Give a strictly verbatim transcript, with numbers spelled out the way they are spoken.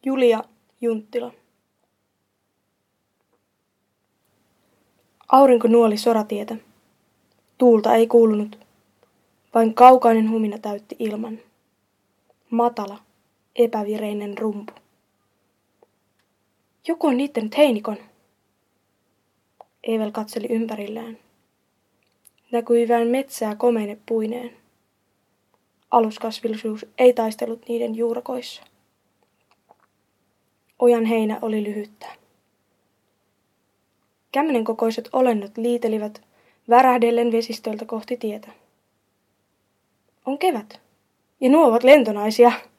Julia Junttila. Aurinko nuoli soratietä. Tuulta ei kuulunut. Vain kaukainen humina täytti ilman. Matala, epävireinen rumpu. Joku on niittänyt heinikon. Eevel katseli ympärillään. Näkyi vain metsää komeine puineen. Aluskasvillisuus ei taistellut niiden juurakoissa. Ojan heinä oli lyhyttä. Kämmenen kokoiset olennot liitelivät värähdellen vesistöltä kohti tietä. On kevät, ja nuo ovat lentonaisia.